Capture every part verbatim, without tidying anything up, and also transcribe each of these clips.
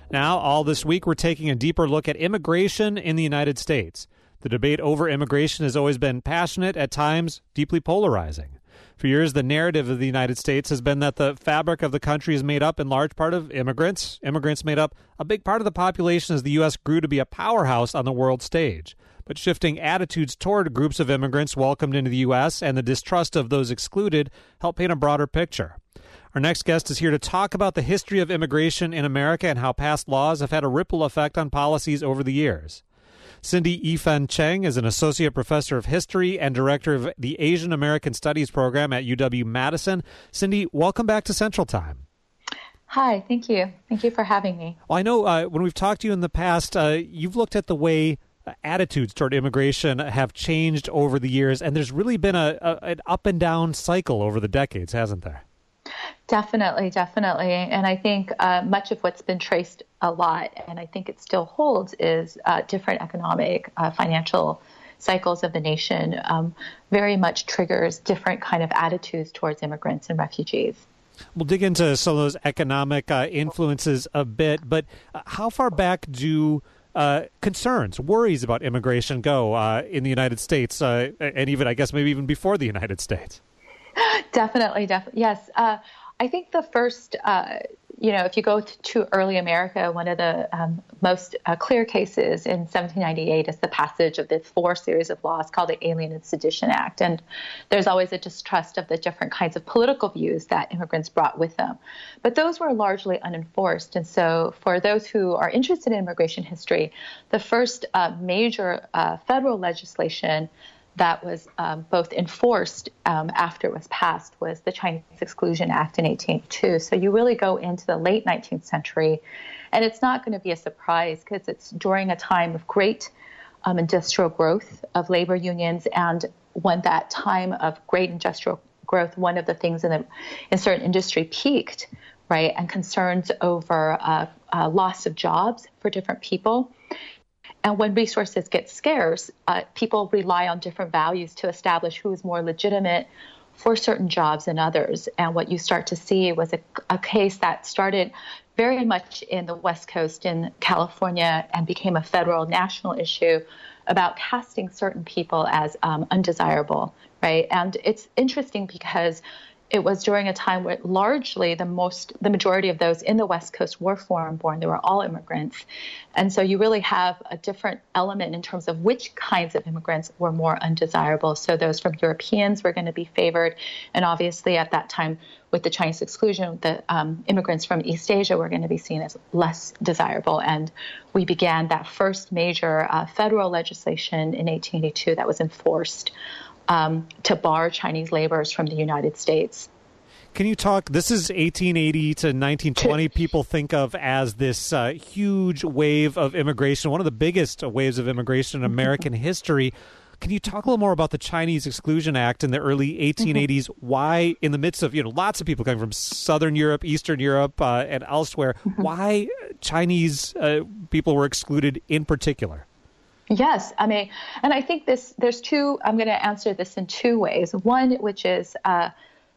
Now, all this week, we're taking a deeper look at immigration in the United States. The debate over immigration has always been passionate, at times deeply polarizing. For years, the narrative of the United States has been that the fabric of the country is made up in large part of immigrants. Immigrants made up a big part of the population as the U S grew to be a powerhouse on the world stage. But shifting attitudes toward groups of immigrants welcomed into the U S and the distrust of those excluded help paint a broader picture. Our next guest is here to talk about the history of immigration in America and how past laws have had a ripple effect on policies over the years. Cindy Yifan Cheng is an associate professor of history and director of the Asian American Studies program at U W-Madison. Cindy, welcome back to Central Time. Hi, thank you. Thank you for having me. Well, I know uh, when we've talked to you in the past, uh, you've looked at the way uh, attitudes toward immigration have changed over the years, and there's really been a, a an up and down cycle over the decades, hasn't there? Definitely, definitely. And I think uh, much of what's been traced a lot, and I think it still holds, is uh, different economic, uh, financial cycles of the nation um, very much triggers different kind of attitudes towards immigrants and refugees. We'll dig into some of those economic uh, influences a bit, but uh, how far back do uh, concerns, worries about immigration go uh, in the United States, uh, and even, I guess, maybe even before the United States? Definitely, definitely. Yes. Uh, I think the first, uh, you know, if you go to, to early America, one of the um, most uh, clear cases in seventeen ninety-eight is the passage of the four series of laws called the Alien and Sedition Act. And there's always a distrust of the different kinds of political views that immigrants brought with them. But those were largely unenforced. And so for those who are interested in immigration history, the first uh, major uh, federal legislation that was um, both enforced um, after it was passed was the Chinese Exclusion Act in eighteen eighty-two. So you really go into the late nineteenth century, and it's not going to be a surprise because it's during a time of great um, industrial growth of labor unions, and when that time of great industrial growth, one of the things in the in certain industry peaked, right, and concerns over uh, uh, loss of jobs for different people. And when resources get scarce, uh, people rely on different values to establish who is more legitimate for certain jobs than others. And what you start to see was a, a case that started very much in the West Coast in California and became a federal national issue about casting certain people as um, undesirable, right? And it's interesting because it was during a time where largely the most, the majority of those in the West Coast were foreign-born. They were all immigrants. And so you really have a different element in terms of which kinds of immigrants were more undesirable. So those from Europeans were going to be favored. And obviously at that time, with the Chinese exclusion, the um, immigrants from East Asia were going to be seen as less desirable. And we began that first major uh, federal legislation in eighteen eighty-two that was enforced Um, to bar Chinese laborers from the United States. Can you talk, this is eighteen eighty to nineteen twenty, people think of as this uh, huge wave of immigration, one of the biggest waves of immigration in American history. Can you talk a little more about the Chinese Exclusion Act in the early eighteen eighties? Mm-hmm. Why, in the midst of, you know, lots of people coming from Southern Europe, Eastern Europe, uh, and elsewhere, mm-hmm. why Chinese uh, people were excluded in particular? Yes, I mean, and I think this, there's two, I'm going to answer this in two ways. One, which is uh,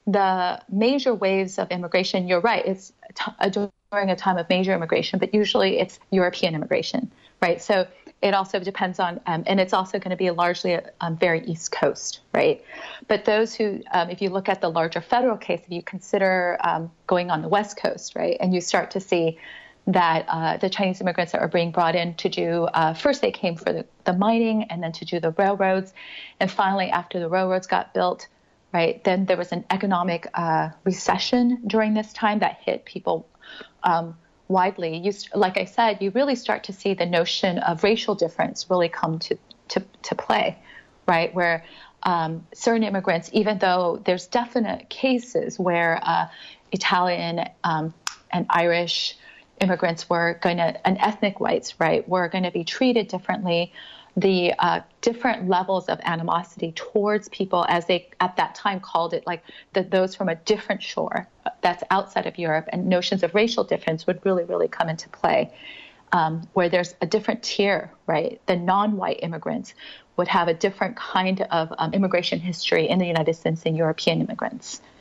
the major waves of immigration. You're right, it's t- during a time of major immigration, but usually it's European immigration, right? So it also depends on, um, and it's also going to be largely um, very East Coast, right? But those who, um, if you look at the larger federal case, if you consider um, going on the West Coast, right, and you start to see that uh, the Chinese immigrants that were being brought in to do, uh, first they came for the, the mining and then to do the railroads. And finally, after the railroads got built, right, then there was an economic uh, recession during this time that hit people um, widely. You, like I said, you really start to see the notion of racial difference really come to, to, to play, right, where um, certain immigrants, even though there's definite cases where uh, Italian um, and Irish immigrants were going to, and ethnic whites, right, were going to be treated differently. The uh, different levels of animosity towards people, as they at that time called it, like the, those from a different shore that's outside of Europe, and notions of racial difference would really, really come into play, um, where there's a different tier, right? The non-white immigrants would have a different kind of um, immigration history in the United States than European immigrants.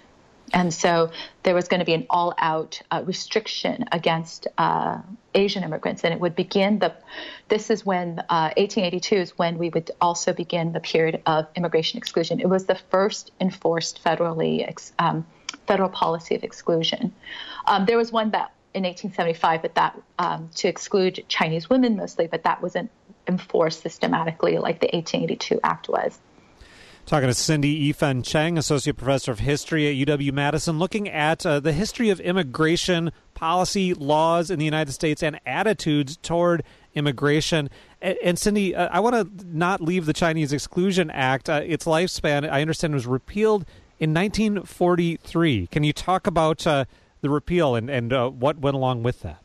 And so there was going to be an all-out uh, restriction against uh, Asian immigrants, and it would begin the. This is when uh, eighteen eighty-two is when we would also begin the period of immigration exclusion. It was the first enforced federally ex, um, federal policy of exclusion. Um, there was one that in eighteen seventy-five, but that um, to exclude Chinese women mostly, but that wasn't enforced systematically like the eighteen eighty-two Act was. Talking to Cindy Yifan Cheng, Associate Professor of History at U W-Madison, looking at uh, the history of immigration policy, laws in the United States, and attitudes toward immigration. And, and Cindy, uh, I want to not leave the Chinese Exclusion Act. Uh, its lifespan, I understand, was repealed in nineteen forty-three. Can you talk about uh, the repeal and, and uh, what went along with that?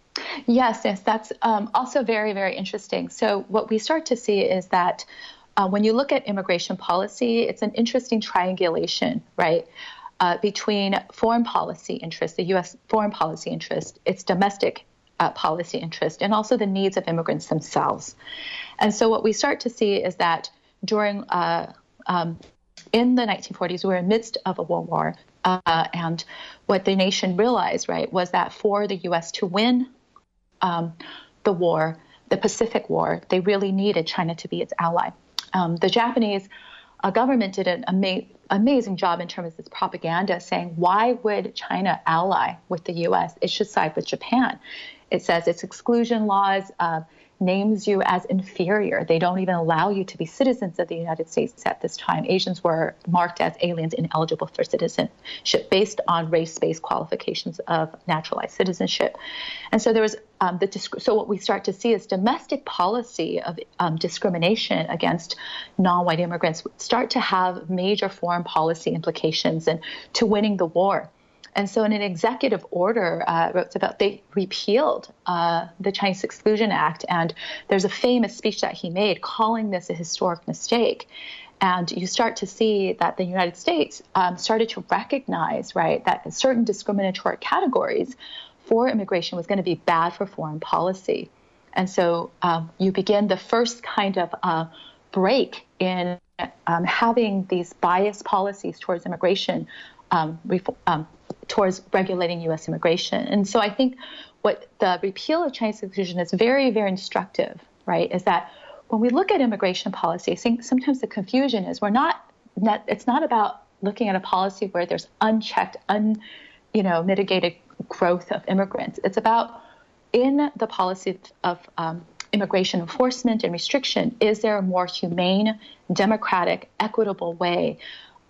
Yes, yes, that's um, also very, very interesting. So what we start to see is that Uh, when you look at immigration policy, it's an interesting triangulation, right, uh, between foreign policy interest, the U S foreign policy interest, its domestic uh, policy interest, and also the needs of immigrants themselves. And so what we start to see is that during, uh, um, in the nineteen forties, we were in the midst of a world war, uh, and what the nation realized, right, was that for the U S to win um, the war, the Pacific War, they really needed China to be its ally. Um, the Japanese uh, government did an ama- amazing job in terms of its propaganda, saying, why would China ally with the U S? It should side with Japan. It says its exclusion laws uh, names you as inferior. They don't even allow you to be citizens of the United States at this time. Asians were marked as aliens ineligible for citizenship based on race-based qualifications of naturalized citizenship. And so there was um, the disc- so what we start to see is domestic policy of um, discrimination against non-white immigrants start to have major foreign policy implications and to winning the war. And so in an executive order, uh, wrote about they repealed uh, the Chinese Exclusion Act. And there's a famous speech that he made calling this a historic mistake. And you start to see that the United States um, started to recognize, right, that certain discriminatory categories for immigration was going to be bad for foreign policy. And so um, you begin the first kind of uh, break in um, having these biased policies towards immigration um, reform, um, towards regulating U S immigration. And so I think what the repeal of Chinese exclusion is very, very instructive, right, is that when we look at immigration policy, I think sometimes the confusion is we're not, not it's not about looking at a policy where there's unchecked, un, you know, mitigated growth of immigrants. It's about in the policy of um, immigration enforcement and restriction, is there a more humane, democratic, equitable way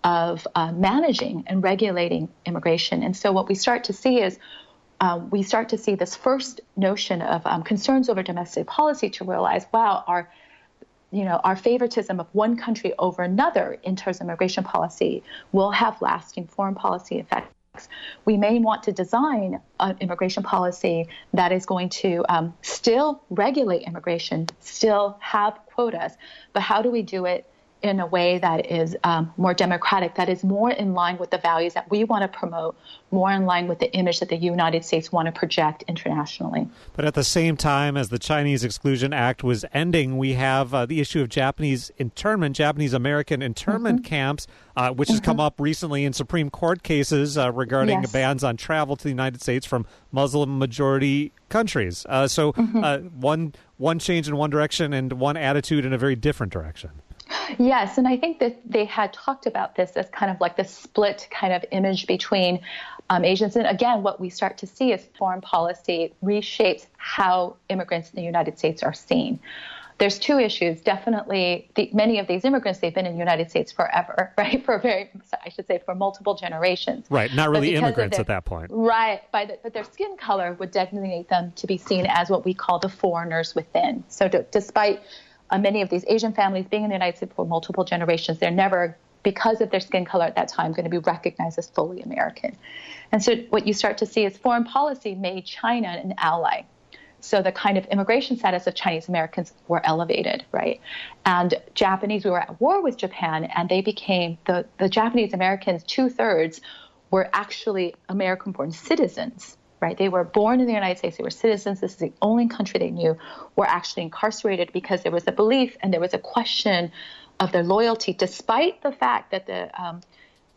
of uh, managing and regulating immigration? And so what we start to see is um, we start to see this first notion of um, concerns over domestic policy to realize, wow, our you know, our favoritism of one country over another in terms of immigration policy will have lasting foreign policy effects. We may want to design an immigration policy that is going to um, still regulate immigration, still have quotas, but how do we do it in a way that is um, more democratic, that is more in line with the values that we want to promote, more in line with the image that the United States want to project internationally. But at the same time as the Chinese Exclusion Act was ending, we have uh, the issue of Japanese internment, Japanese-American internment mm-hmm. camps, uh, which mm-hmm. has come up recently in Supreme Court cases uh, regarding yes. bans on travel to the United States from Muslim-majority countries. Uh, so mm-hmm. uh, one one change in one direction and one attitude in a very different direction. Yes, and I think that they had talked about this as kind of like the split kind of image between um, Asians. And again, what we start to see is foreign policy reshapes how immigrants in the United States are seen. There's two issues. Definitely, the, many of these immigrants, they've been in the United States forever, right? For very, I should say, for multiple generations. Right, not really immigrants their, at that point. Right, by the, but their skin color would designate them to be seen as what we call the foreigners within. So to, despite Uh, many of these Asian families being in the United States for multiple generations, they're never, because of their skin color at that time, going to be recognized as fully American. And so what you start to see is foreign policy made China an ally. So the kind of immigration status of Chinese Americans were elevated, right? And Japanese, we were at war with Japan, and they became, the, the Japanese Americans, two-thirds were actually American-born citizens. Right, they were born in the United States. They were citizens. This is the only country they knew. Were actually incarcerated because there was a belief and there was a question of their loyalty, despite the fact that the um,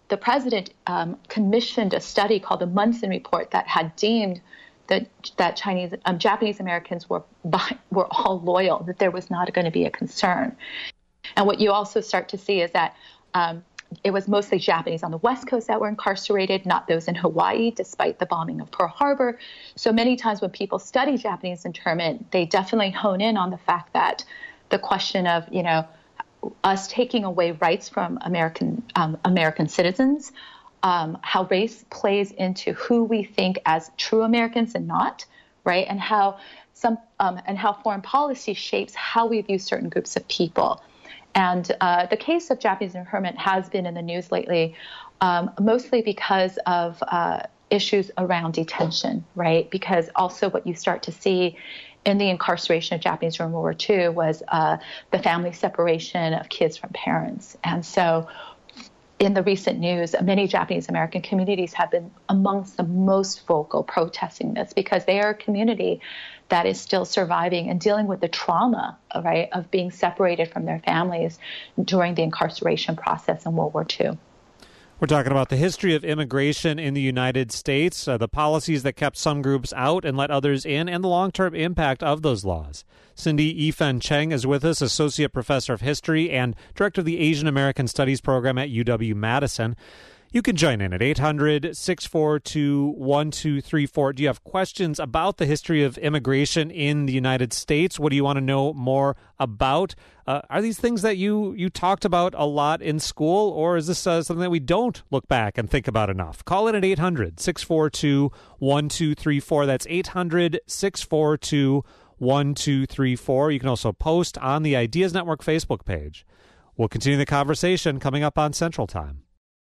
the president um, commissioned a study called the Munson Report that had deemed that that Chinese, um, Japanese Americans were by, were all loyal, that there was not going to be a concern. And what you also start to see is that um, it was mostly Japanese on the West Coast that were incarcerated, not those in Hawaii, despite the bombing of Pearl Harbor. So many times when people study Japanese internment, they definitely hone in on the fact that the question of, you know, us taking away rights from American um, American citizens, um, how race plays into who we think as true Americans and not, right? And how some um, and how foreign policy shapes how we view certain groups of people. And uh, the case of Japanese internment has been in the news lately, um, mostly because of uh, issues around detention, right? Because also what you start to see in the incarceration of Japanese during World War Two was uh, the family separation of kids from parents. And so in the recent news, many Japanese American communities have been amongst the most vocal protesting this because they are a community that is still surviving and dealing with the trauma, right, of being separated from their families during the incarceration process in World War Two. We're talking about the history of immigration in the United States, uh, the policies that kept some groups out and let others in, and the long-term impact of those laws. Cindy Yi-Fen Cheng is with us, Associate Professor of History and Director of the Asian American Studies Program at U W-Madison. You can join in at eight hundred, six four two, one two three four. Do you have questions about the history of immigration in the United States? What do you want to know more about? Uh, are these things that you, you talked about a lot in school, or is this uh, something that we don't look back and think about enough? Call in at eight hundred, six four two, one two three four. That's eight hundred, six four two, one two three four. You can also post on the Ideas Network Facebook page. We'll continue the conversation coming up on Central Time.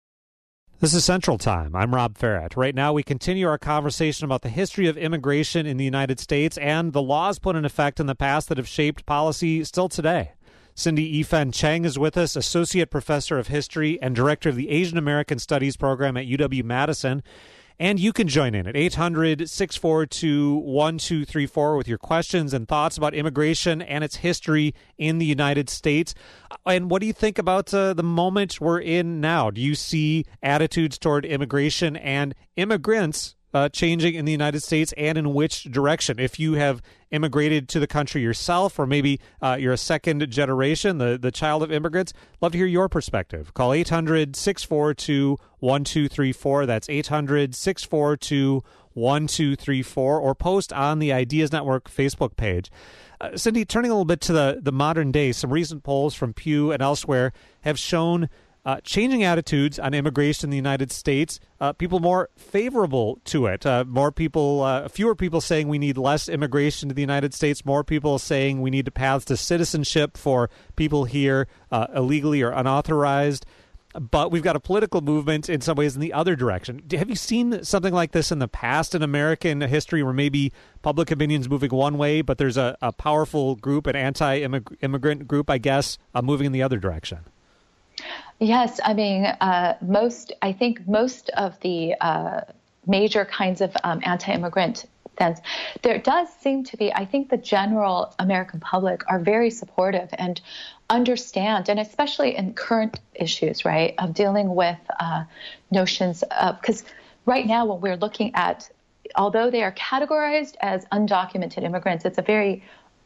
This is Central Time. I'm Rob Farrett. Right now, we continue our conversation about the history of immigration in the United States and the laws put in effect in the past that have shaped policy still today. Cindy Yi-Fen Cheng is with us, Associate Professor of History and Director of the Asian American Studies Program at U W-Madison. And you can join in at eight hundred, six four two, one two three four with your questions and thoughts about immigration and its history in the United States. And what do you think about uh, the moment we're in now? Do you see attitudes toward immigration and immigrants uh, changing in the United States, and in which direction? If you have immigrated to the country yourself, or maybe uh, you're a second generation, the, the child of immigrants, love to hear your perspective. Call eight hundred, six four two, one two three four. That's eight hundred, six four two, one two three four, or post on the Ideas Network Facebook page. Uh, Cindy, turning a little bit to the, the modern day, some recent polls from Pew and elsewhere have shown Uh, changing attitudes on immigration in the United States, uh, people more favorable to it, uh, more people, uh, fewer people saying we need less immigration to the United States, more people saying we need paths to citizenship for people here uh, illegally or unauthorized. But we've got a political movement in some ways in the other direction. Have you seen something like this in the past in American history, where maybe public opinion's moving one way, but there's a, a powerful group, an anti-immigrant group, I guess, uh, moving in the other direction? Yes, I mean, uh, most, I think most of the uh, major kinds of um, anti-immigrant things, there does seem to be, I think the general American public are very supportive and understand, and especially in current issues, right, of dealing with uh, notions of, because right now when we're looking at, although they are categorized as undocumented immigrants, it's a very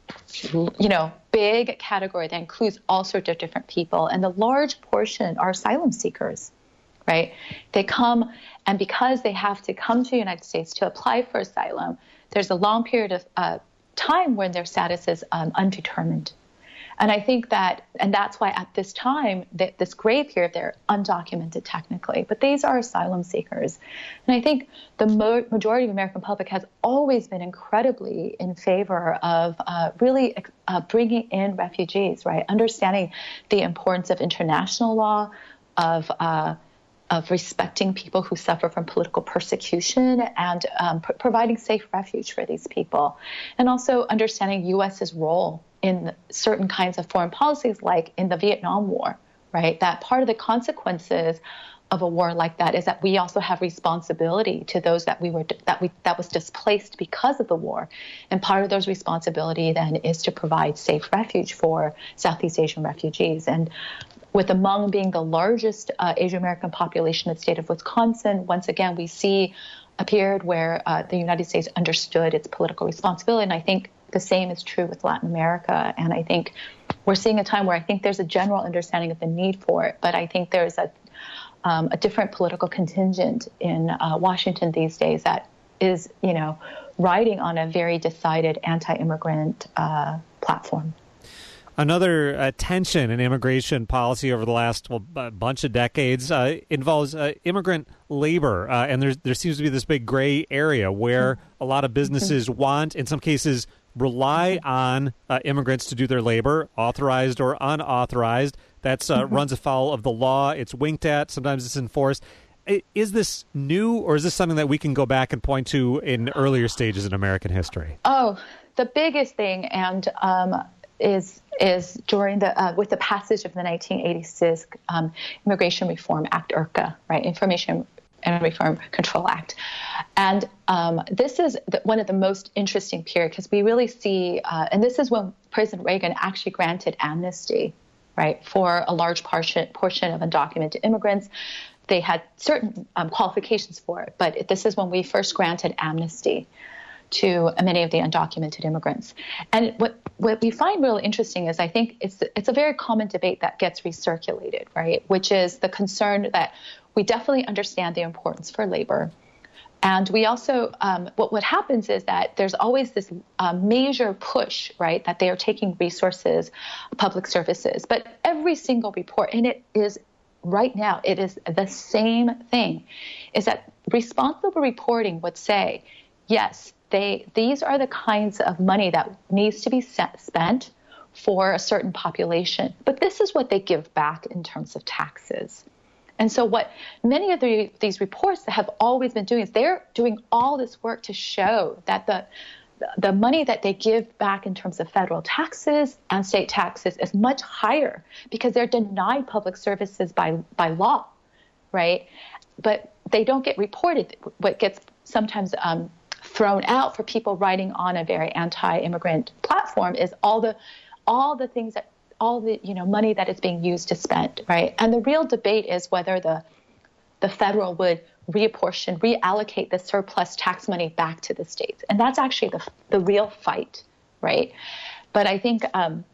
you know, big category that includes all sorts of different people. And the large portion are asylum seekers, right? They come, and because they have to come to the United States to apply for asylum, there's a long period of uh, time when their status is um, undetermined. And I think that, and that's why at this time, that this grave period, they're undocumented technically, but these are asylum seekers. And I think the mo- majority of the American public has always been incredibly in favor of uh, really uh, bringing in refugees, right? Understanding the importance of international law, of uh, of respecting people who suffer from political persecution, and um, pr- providing safe refuge for these people. And also understanding U S's role in certain kinds of foreign policies, like in the Vietnam War, right? That part of the consequences of a war like that is that we also have responsibility to those that we were that we that was displaced because of the war. And part of those responsibility then is to provide safe refuge for Southeast Asian refugees. And with the Hmong being the largest uh, Asian American population in the state of Wisconsin, once again, we see a period where uh, the United States understood its political responsibility. And I think the same is true with Latin America. And I think we're seeing a time where I think there's a general understanding of the need for it, but I think there's a, um, a different political contingent in uh, Washington these days that is, you know, riding on a very decided anti-immigrant uh, platform. Another uh, tension in immigration policy over the last well, b- bunch of decades uh, involves uh, immigrant labor, uh, and there's, there seems to be this big gray area where a lot of businesses want, in some cases, rely on uh, immigrants to do their labor, authorized or unauthorized. That's uh, runs afoul of the law. It's winked at. Sometimes it's enforced. Is this new, or is this something that we can go back and point to in earlier stages in American history? Oh, the biggest thing, and um, is is during the uh, with the passage of the nineteen eighty-six um, Immigration Reform Act, I R C A, right, Information and Reform Control Act, and um, this is the, one of the most interesting periods because we really see, uh, and this is when President Reagan actually granted amnesty, right, for a large portion portion of undocumented immigrants. They had certain um, qualifications for it, but this is when we first granted amnesty to many of the undocumented immigrants. And what, what we find really interesting is I think it's it's a very common debate that gets recirculated, right, which is the concern that we definitely understand the importance for labor. And we also, um, what, what happens is that there's always this uh, major push, right, that they are taking resources, public services. But every single report, and it is right now, it is the same thing, is that responsible reporting would say, yes, they these are the kinds of money that needs to be set, spent for a certain population. But this is what they give back in terms of taxes. And so what many of the, these reports have always been doing is they're doing all this work to show that the the money that they give back in terms of federal taxes and state taxes is much higher because they're denied public services by by law, right? But they don't get reported. What gets sometimes um, thrown out for people writing on a very anti-immigrant platform is all the all the things that all the you know money that is being used to spend, right? And the real debate is whether the the federal would reapportion, reallocate the surplus tax money back to the states. And that's actually the the real fight, right? But I think um,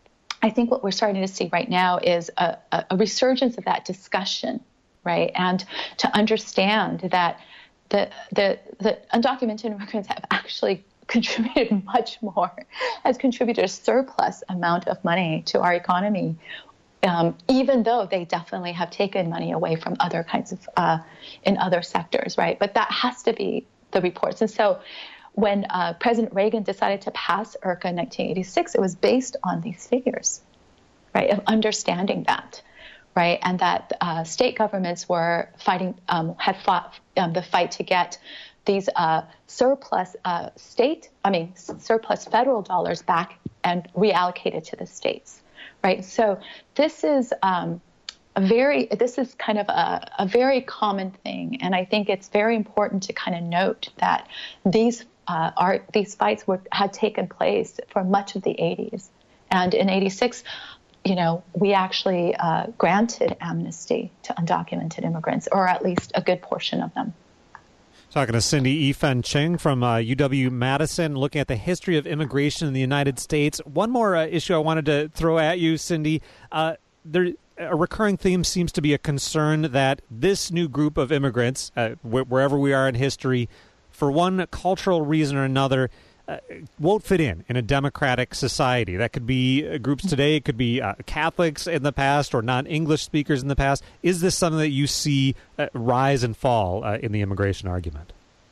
I think what we're starting to see right now is a, a resurgence of that discussion, right? And to understand that the the the undocumented immigrants have actually contributed much more, has contributed a surplus amount of money to our economy, Um, even though they definitely have taken money away from other kinds of, uh, in other sectors, right? But that has to be the reports. And so when uh, President Reagan decided to pass I R C A in nineteen eighty-six, it was based on these figures, right, of understanding that, right? And that uh, state governments were fighting, um, had fought um, the fight to get these uh, surplus uh, state, I mean, surplus federal dollars back and reallocated to the states. Right. So this is um, a very this is kind of a, a very common thing. And I think it's very important to kind of note that these uh, are these fights were had taken place for much of the eighties. And in eighty-six, you know, we actually uh, granted amnesty to undocumented immigrants, or at least a good portion of them. Talking to Cindy Yifan Cheng from uh, U W-Madison, looking at the history of immigration in the United States. One more uh, issue I wanted to throw at you, Cindy. Uh, there, a recurring theme seems to be a concern that this new group of immigrants, uh, wh- wherever we are in history, for one cultural reason or another, uh, won't fit in in a democratic society. That could be uh, groups today. It could be uh, Catholics in the past or non-English speakers in the past. Is this something that you see uh, rise and fall uh, in the immigration argument?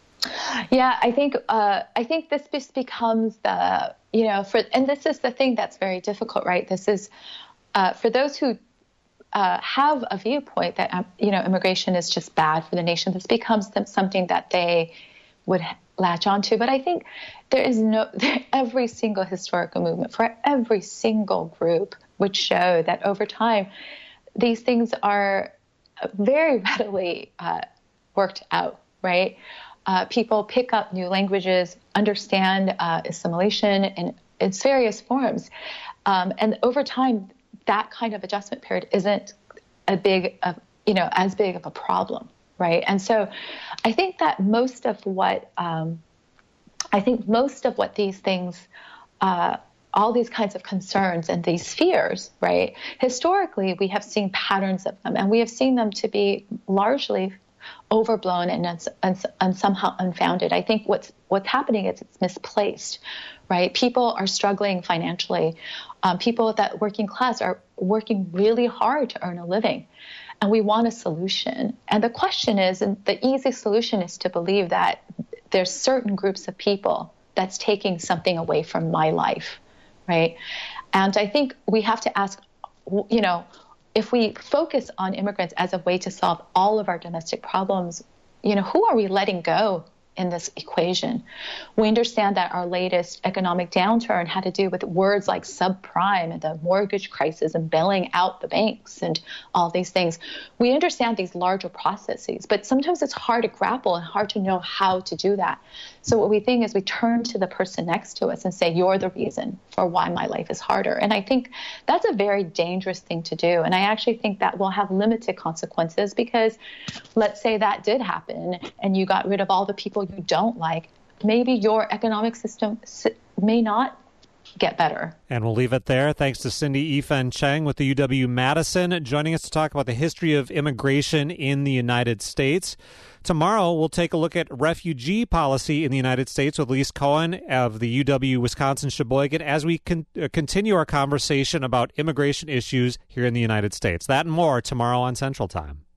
Yeah, I think uh, I think this just becomes the, you know, for and this is the thing that's very difficult, right? This is uh, for those who uh, have a viewpoint that, um, you know, immigration is just bad for the nation. This becomes them, something that they would latch onto. But I think there is no, every single historical movement for every single group would show that over time, these things are very readily uh, worked out, right? Uh, people pick up new languages, understand uh, assimilation in its various forms. Um, and over time, that kind of adjustment period isn't a big, of, you know, as big of a problem, right? And so I think that most of what, um, I think most of what these things, uh, all these kinds of concerns and these fears, right? Historically, we have seen patterns of them, and we have seen them to be largely overblown and, uns- uns- and somehow unfounded. I think what's what's happening is it's misplaced, right? People are struggling financially. Um, people that working class are working really hard to earn a living, and we want a solution. And the question is, and the easy solution is to believe that there's certain groups of people that's taking something away from my life. Right. And I think we have to ask, you know, if we focus on immigrants as a way to solve all of our domestic problems, you know, who are we letting go in this equation? We understand that our latest economic downturn had to do with words like subprime and the mortgage crisis and bailing out the banks and all these things. We understand these larger processes, but sometimes it's hard to grapple and hard to know how to do that. So what we think is we turn to the person next to us and say, you're the reason for why my life is harder. And I think that's a very dangerous thing to do. And I actually think that will have limited consequences, because let's say that did happen and you got rid of all the people you don't like, maybe your economic system may not get better. And we'll leave it there. Thanks to Cindy Yifan Cheng with the U W-Madison, joining us to talk about the history of immigration in the United States. Tomorrow, we'll take a look at refugee policy in the United States with Lise Cohen of the U W-Wisconsin-Sheboygan as we con- uh, continue our conversation about immigration issues here in the United States. That and more tomorrow on Central Time.